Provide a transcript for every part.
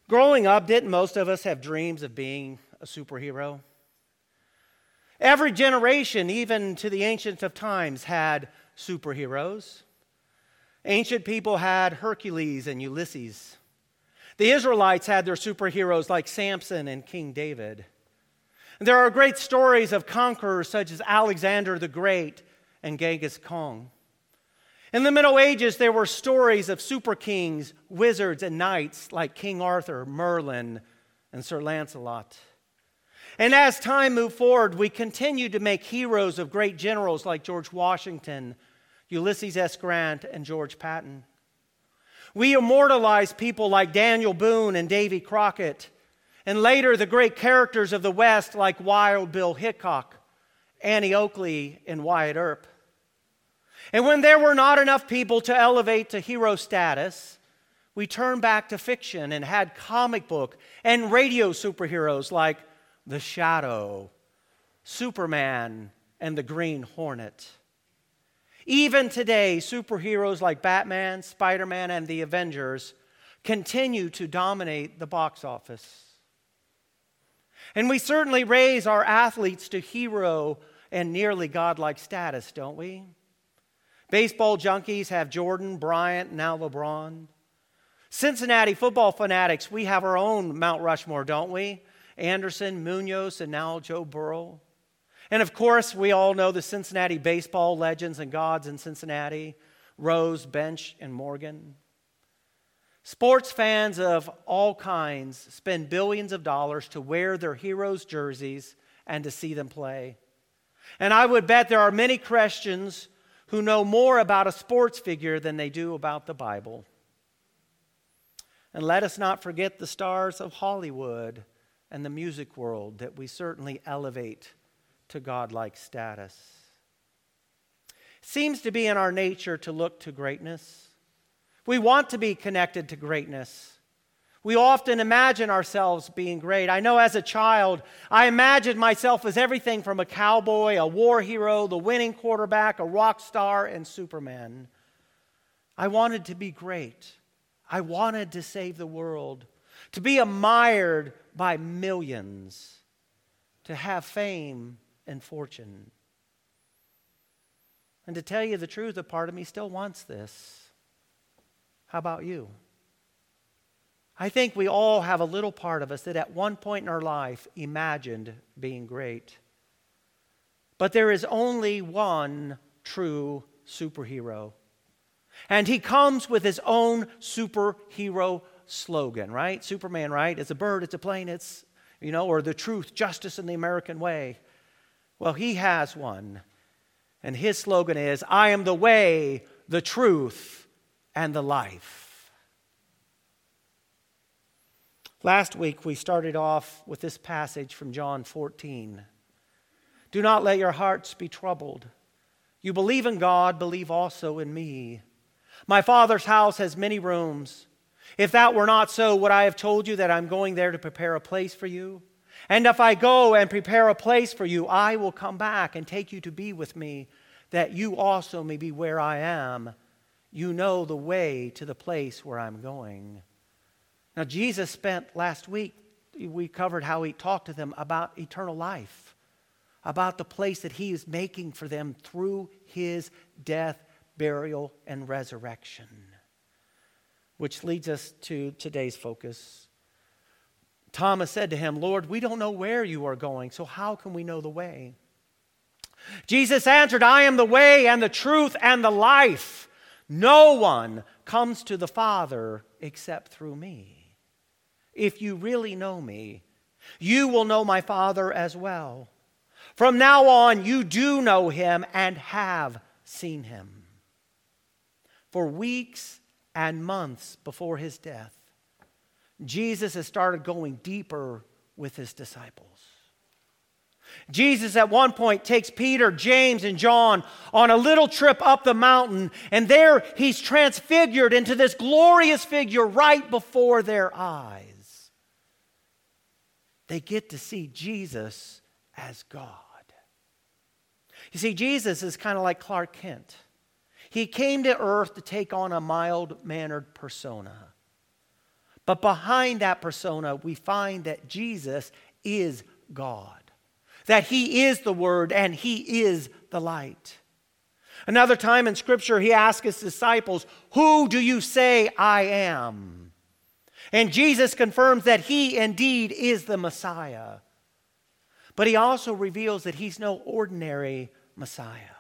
Growing up, didn't most of us have dreams of being a superhero? Every generation, even to the ancient of times, had superheroes. Ancient people had Hercules and Ulysses. The Israelites had their superheroes like Samson and King David. And there are great stories of conquerors such as Alexander the Great and Genghis Khan. In the Middle Ages, there were stories of super kings, wizards, and knights like King Arthur, Merlin, and Sir Lancelot. And as time moved forward, we continued to make heroes of great generals like George Washington, Ulysses S. Grant, and George Patton. We immortalized people like Daniel Boone and Davy Crockett, and later the great characters of the West like Wild Bill Hickok, Annie Oakley, and Wyatt Earp. And when there were not enough people to elevate to hero status, we turned back to fiction and had comic book and radio superheroes like The Shadow, Superman, and the Green Hornet. Even today, superheroes like Batman, Spider-Man, and the Avengers continue to dominate the box office. And we certainly raise our athletes to hero and nearly godlike status, don't we? Baseball junkies have Jordan, Bryant, now LeBron. Cincinnati football fanatics, we have our own Mount Rushmore, don't we? Anderson, Munoz, and now Joe Burrow. And of course, we all know the Cincinnati baseball legends and gods in Cincinnati, Rose, Bench, and Morgan. Sports fans of all kinds spend billions of dollars to wear their heroes' jerseys and to see them play. And I would bet there are many Christians who know more about a sports figure than they do about the Bible. And let us not forget the stars of Hollywood and the music world that we certainly elevate to godlike status. It seems to be in our nature to look to greatness. We want to be connected to greatness. We often imagine ourselves being great. I know as a child, I imagined myself as everything from a cowboy, a war hero, the winning quarterback, a rock star, and Superman. I wanted to be great. I wanted to save the world, to be admired by millions, to have fame and fortune. And to tell you the truth, a part of me still wants this. How about you? I think we all have a little part of us that at one point in our life imagined being great. But there is only one true superhero. And he comes with his own superhero slogan, right? Superman, right? It's a bird, it's a plane, it's, or the truth, justice in the American way. Well, he has one. And his slogan is, I am the way, the truth, and the life. Last week, we started off with this passage from John 14. Do not let your hearts be troubled. You believe in God, believe also in me. My Father's house has many rooms. If that were not so, would I have told you that I'm going there to prepare a place for you? And if I go and prepare a place for you, I will come back and take you to be with me, that you also may be where I am. You know the way to the place where I'm going. Now, Jesus spent last week, we covered how he talked to them about eternal life, about the place that he is making for them through his death, burial, and resurrection. Which leads us to today's focus. Thomas said to him, Lord, we don't know where you are going, so how can we know the way? Jesus answered, I am the way and the truth and the life. No one comes to the Father except through me. If you really know me, you will know my Father as well. From now on, you do know him and have seen him. For weeks and months before his death, Jesus has started going deeper with his disciples. Jesus at one point takes Peter, James, and John on a little trip up the mountain, and there he's transfigured into this glorious figure right before their eyes. They get to see Jesus as God. You see, Jesus is kind of like Clark Kent. He came to earth to take on a mild-mannered persona. But behind that persona, we find that Jesus is God, that He is the Word and He is the light. Another time in Scripture, He asked His disciples, "Who do you say I am?" And Jesus confirms that He indeed is the Messiah. But He also reveals that He's no ordinary Messiah.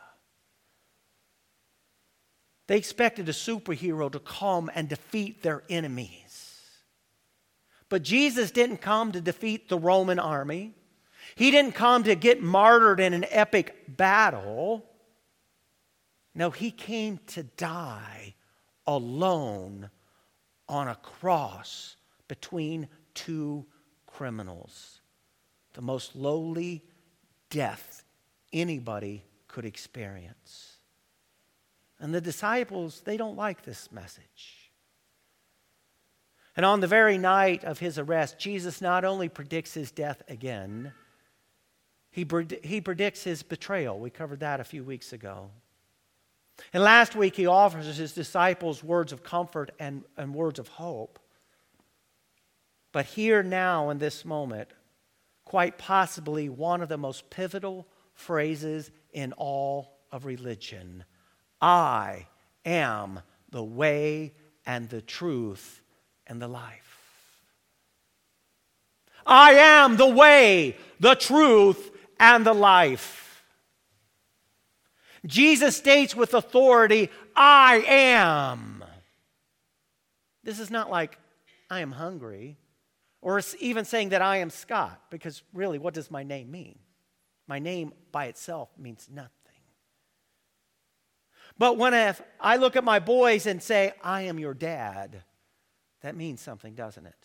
They expected a superhero to come and defeat their enemies. But Jesus didn't come to defeat the Roman army. He didn't come to get martyred in an epic battle. No, He came to die alone on a cross between two criminals. The most lowly death anybody could experience. And the disciples, they don't like this message. And on the very night of His arrest, Jesus not only predicts His death again, He predicts His betrayal. We covered that a few weeks ago. And last week, He offers His disciples words of comfort and words of hope. But here now in this moment, quite possibly one of the most pivotal phrases in all of religion. I am the way and the truth and the life. I am the way, the truth, and the life. Jesus states with authority, I am. This is not like, I am hungry. Or even saying that I am Scott, because really, what does my name mean? My name by itself means nothing. But if I look at my boys and say, I am your dad, that means something, doesn't it?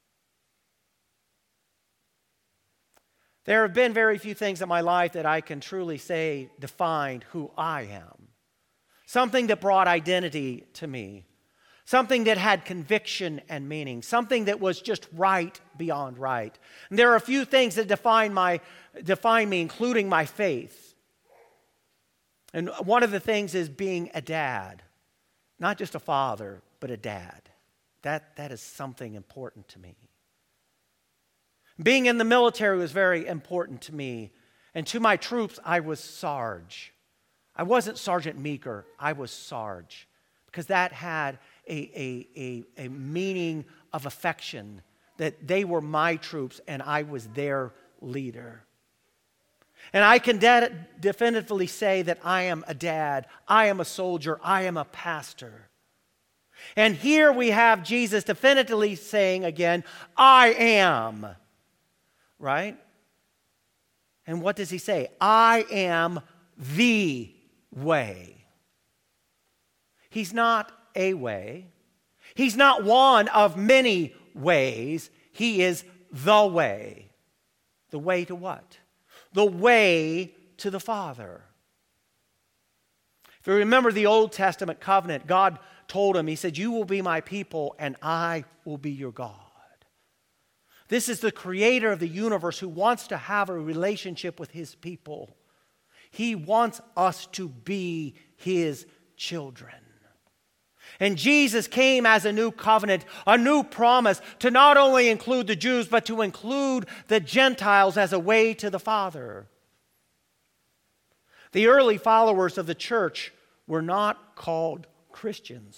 There have been very few things in my life that I can truly say defined who I am. Something that brought identity to me. Something that had conviction and meaning. Something that was just right beyond right. And there are a few things that define me, including my faith. And one of the things is being a dad. Not just a father, but a dad. That is something important to me. Being in the military was very important to me. And to my troops, I was Sarge. I wasn't Sergeant Meeker, I was Sarge. Because that had a meaning of affection, that they were my troops and I was their leader. And I can definitively say that I am a dad, I am a soldier, I am a pastor. And here we have Jesus definitively saying again, I am. Right? And what does He say? I am the way. He's not a way. He's not one of many ways. He is the way. The way to what? The way to the Father. If you remember the Old Testament covenant, God told him, He said, you will be my people and I will be your God. This is the creator of the universe who wants to have a relationship with His people. He wants us to be His children. And Jesus came as a new covenant, a new promise to not only include the Jews, but to include the Gentiles as a way to the Father. The early followers of the church were not called Christians.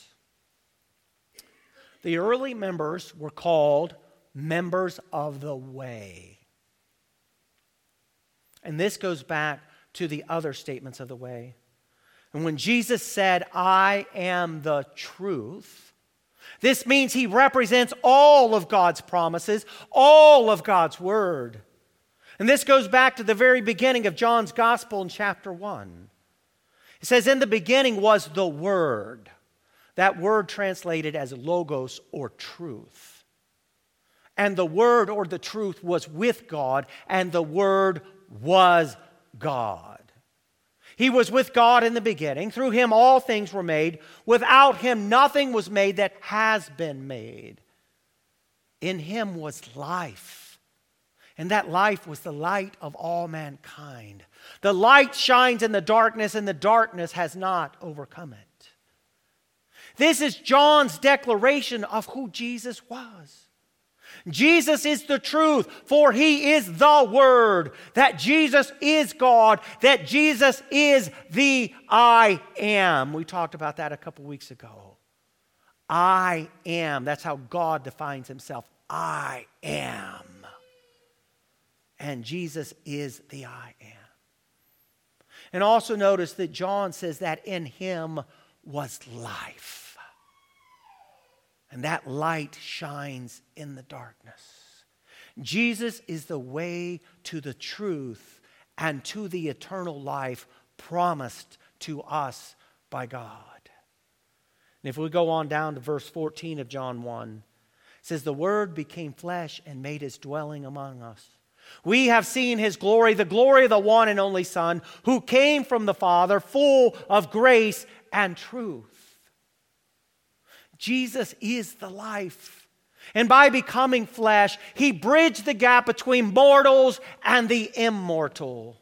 The early members were called members of the way. And this goes back to the other statements of the way. And when Jesus said, I am the truth, this means He represents all of God's promises, all of God's word. And this goes back to the very beginning of John's Gospel in chapter 1. It says, in the beginning was the Word. That word translated as logos or truth. And the Word or the truth was with God, and the Word was God. He was with God in the beginning. Through Him all things were made. Without Him nothing was made that has been made. In Him was life. And that life was the light of all mankind. The light shines in the darkness, and the darkness has not overcome it. This is John's declaration of who Jesus was. Jesus is the truth, for He is the Word, that Jesus is God, that Jesus is the I Am. We talked about that a couple weeks ago. I am. That's how God defines Himself. I am. And Jesus is the I am. And also notice that John says that in Him was life. And that light shines in the darkness. Jesus is the way to the truth and to the eternal life promised to us by God. And if we go on down to verse 14 of John 1, it says, the Word became flesh and made His dwelling among us. We have seen His glory, the glory of the one and only Son, who came from the Father, full of grace and truth. Jesus is the life. And by becoming flesh, He bridged the gap between mortals and the immortal.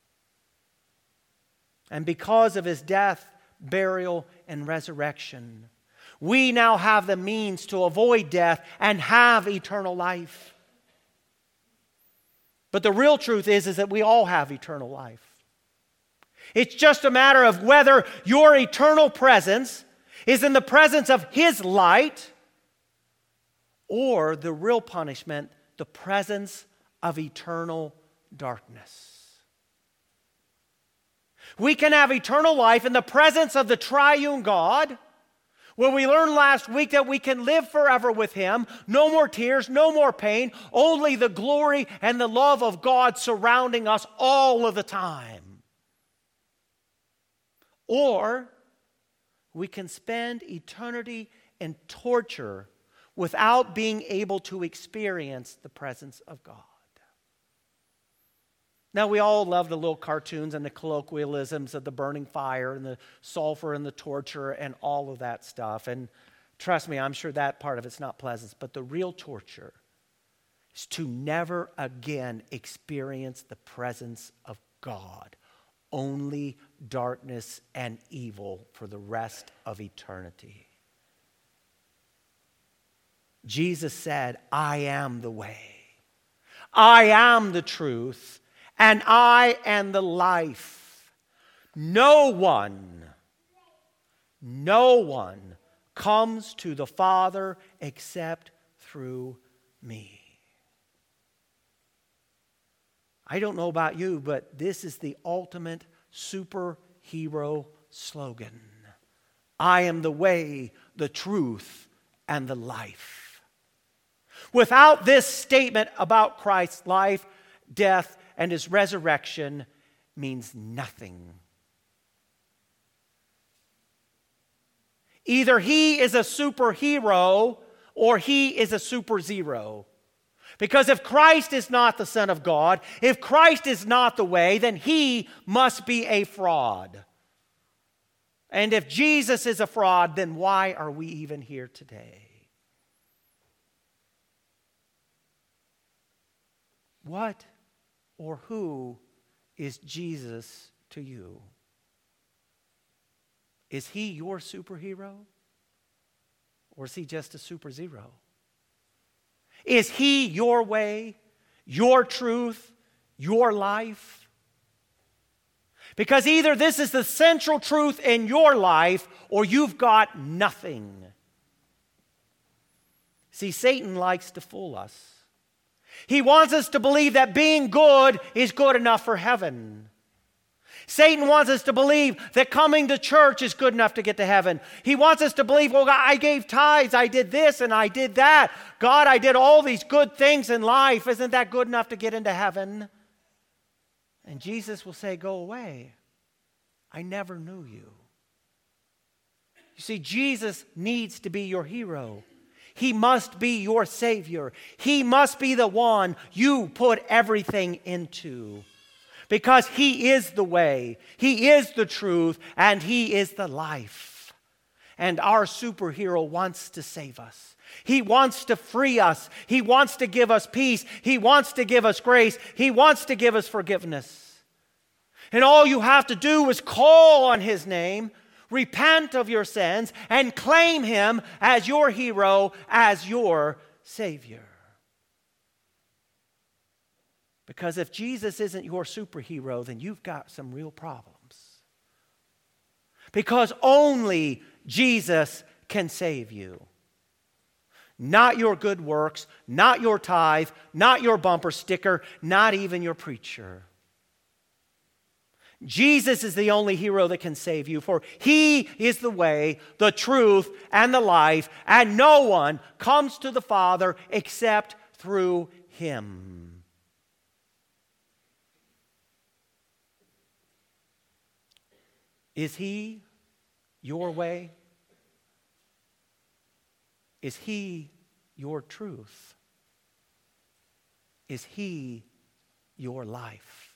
And because of His death, burial, and resurrection, we now have the means to avoid death and have eternal life. But the real truth is that we all have eternal life. It's just a matter of whether your eternal presence is in the presence of His light, or the real punishment, the presence of eternal darkness. We can have eternal life in the presence of the triune God, where we learned last week that we can live forever with Him. No more tears, no more pain, only the glory and the love of God surrounding us all of the time. Or we can spend eternity in torture without being able to experience the presence of God. Now, we all love the little cartoons and the colloquialisms of the burning fire and the sulfur and the torture and all of that stuff. And trust me, I'm sure that part of it's not pleasant. But the real torture is to never again experience the presence of God. Only darkness and evil for the rest of eternity. Jesus said, I am the way. I am the truth. And I am the life. No one comes to the Father except through me. I don't know about you, but this is the ultimate superhero slogan. I am the way, the truth, and the life. Without this statement about Christ's life, death, and His resurrection means nothing. Either He is a superhero or He is a super zero. Because if Christ is not the Son of God, if Christ is not the way, then He must be a fraud. And if Jesus is a fraud, then why are we even here today? What or who is Jesus to you? Is He your superhero? Or is He just a super zero? Is He your way, your truth, your life? Because either this is the central truth in your life, or you've got nothing. See, Satan likes to fool us. He wants us to believe that being good is good enough for heaven. Satan wants us to believe that coming to church is good enough to get to heaven. He wants us to believe, well, I gave tithes, I did this and I did that. God, I did all these good things in life. Isn't that good enough to get into heaven? And Jesus will say, go away. I never knew you. You see, Jesus needs to be your hero. He must be your Savior. He must be the one you put everything into. Because He is the way, He is the truth, and He is the life. And our superhero wants to save us. He wants to free us. He wants to give us peace. He wants to give us grace. He wants to give us forgiveness. And all you have to do is call on His name, Repent of your sins and claim Him as your hero, as your Savior. Because if Jesus isn't your superhero, then you've got some real problems. Because only Jesus can save you. Not your good works, not your tithe, not your bumper sticker, not even your preacher. Jesus is the only hero that can save you, for He is the way, the truth, and the life, and no one comes to the Father except through Him. Is He your way? Is He your truth? Is He your life?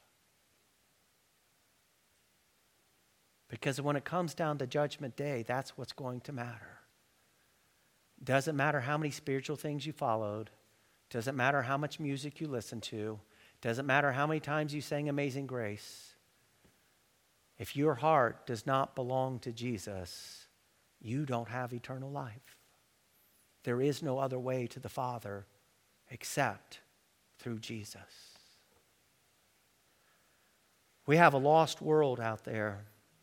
Because when it comes down to Judgment Day, that's what's going to matter. Doesn't matter how many spiritual things you followed. Doesn't matter how much music you listened to. Doesn't matter how many times you sang Amazing Grace. If your heart does not belong to Jesus, you don't have eternal life. There is no other way to the Father except through Jesus. We have a lost world out there.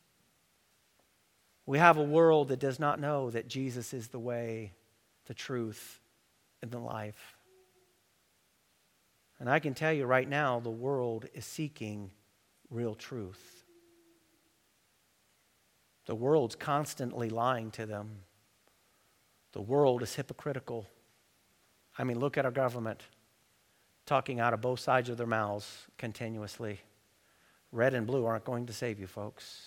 We have a world that does not know that Jesus is the way, the truth, and the life. And I can tell you right now, the world is seeking real truth. The world's constantly lying to them. The world is hypocritical. I mean, look at our government talking out of both sides of their mouths continuously. Red and blue aren't going to save you, folks.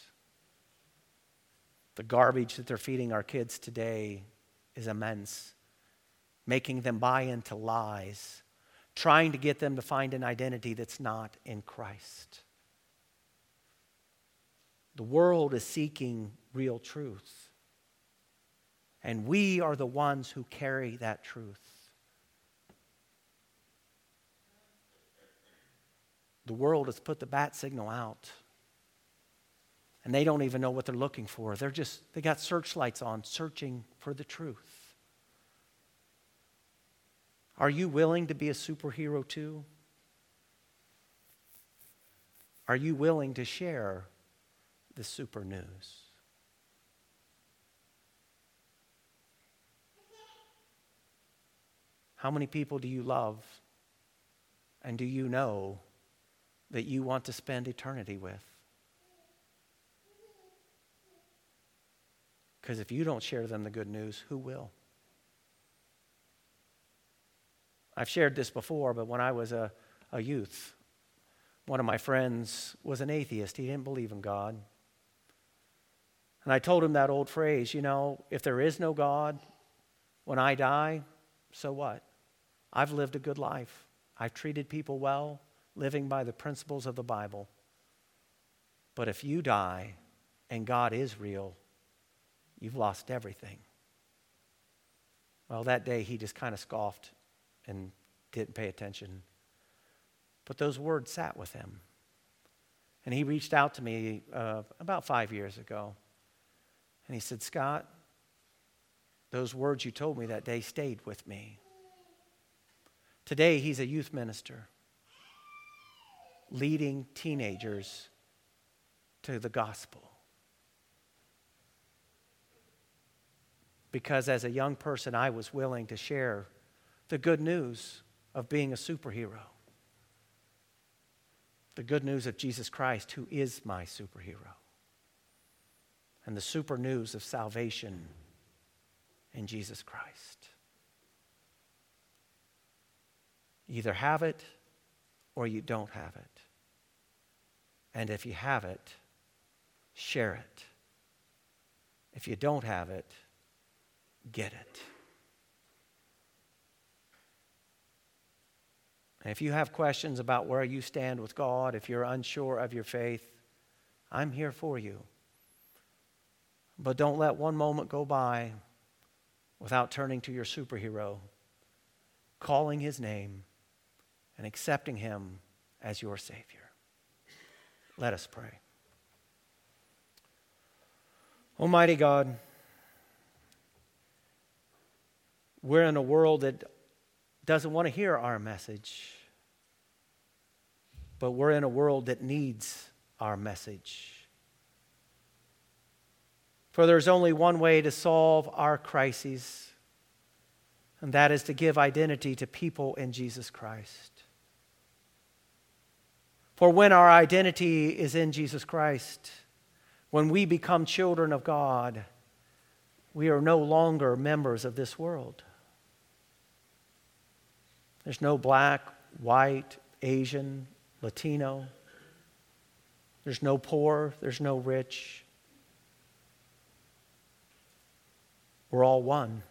The garbage that they're feeding our kids today is immense, making them buy into lies, trying to get them to find an identity that's not in Christ. The world is seeking real truth. And we are the ones who carry that truth. The world has put the bat signal out. And they don't even know what they're looking for. They got searchlights on, searching for the truth. Are you willing to be a superhero too? Are you willing to share the super news? How many people do you love? And do you know that you want to spend eternity with? Because if you don't share them the good news, who will? I've shared this before, but when I was a youth, one of my friends was an atheist. He didn't believe in God. And I told him that old phrase, if there is no God, when I die, so what? I've lived a good life. I've treated people well, living by the principles of the Bible. But if you die and God is real, you've lost everything. Well, that day he just kind of scoffed and didn't pay attention. But those words sat with him. And he reached out to me about 5 years ago. And he said, Scott, those words you told me that day stayed with me. Today he's a youth minister, leading teenagers to the gospel. Because as a young person, I was willing to share the good news of being a superhero. The good news of Jesus Christ, who is my superhero. And the super news of salvation in Jesus Christ. You either have it or you don't have it. And if you have it, share it. If you don't have it, get it. And if you have questions about where you stand with God, if you're unsure of your faith, I'm here for you. But don't let one moment go by without turning to your superhero, calling his name, and accepting him as your Savior. Let us pray. Almighty God, we're in a world that doesn't want to hear our message, but we're in a world that needs our message. For there's only one way to solve our crises, and that is to give identity to people in Jesus Christ. For when our identity is in Jesus Christ, when we become children of God, we are no longer members of this world. There's no black, white, Asian, Latino. There's no poor, there's no rich. We're all one.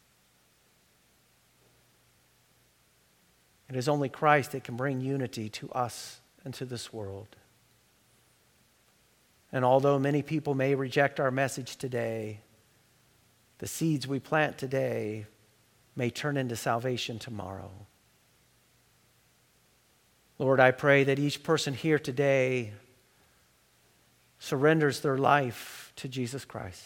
It is only Christ that can bring unity to us and to this world. And although many people may reject our message today, the seeds we plant today may turn into salvation tomorrow. Lord, I pray that each person here today surrenders their life to Jesus Christ.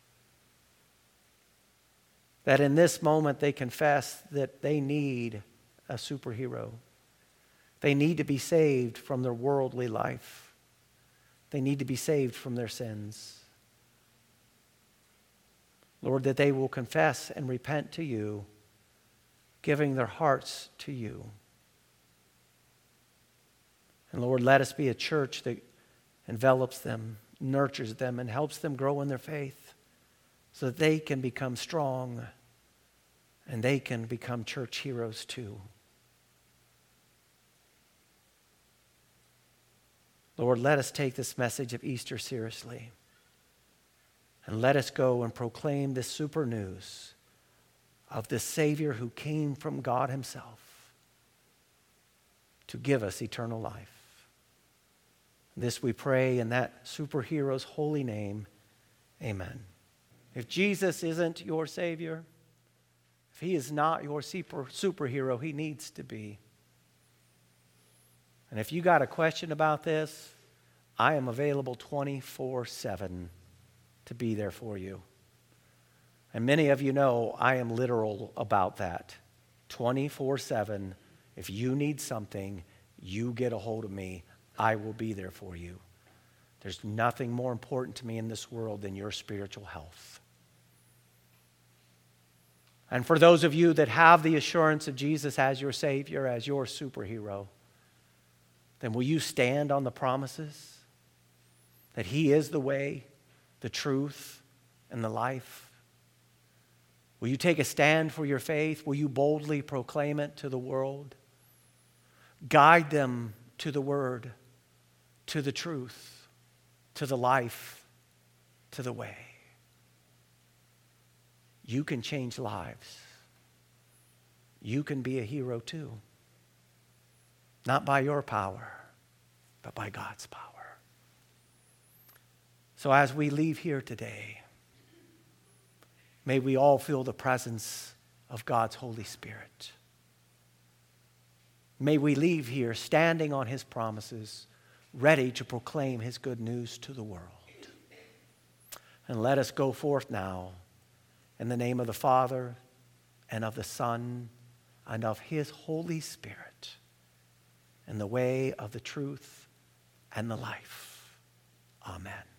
That in this moment they confess that they need a superhero. They need to be saved from their worldly life. They need to be saved from their sins. Lord, that they will confess and repent to you, giving their hearts to you. And Lord, let us be a church that envelops them, nurtures them, and helps them grow in their faith so that they can become strong and they can become church heroes too. Lord, let us take this message of Easter seriously. And let us go and proclaim this super news of this Savior who came from God himself to give us eternal life. This we pray in that superhero's holy name. Amen. If Jesus isn't your Savior, if he is not your superhero, he needs to be. And if you got a question about this, I am available 24/7 to be there for you. And many of you know I am literal about that. 24/7. If you need something, you get a hold of me. I will be there for you. There's nothing more important to me in this world than your spiritual health. And for those of you that have the assurance of Jesus as your Savior, as your superhero, then will you stand on the promises that he is the way, the truth, and the life? Will you take a stand for your faith? Will you boldly proclaim it to the world? Guide them to the word, to the truth, to the life, to the way. You can change lives. You can be a hero too. Not by your power, but by God's power. So as we leave here today, may we all feel the presence of God's Holy Spirit. May we leave here standing on his promises, ready to proclaim his good news to the world. And let us go forth now in the name of the Father and of the Son and of his Holy Spirit, in the way of the truth and the life. Amen.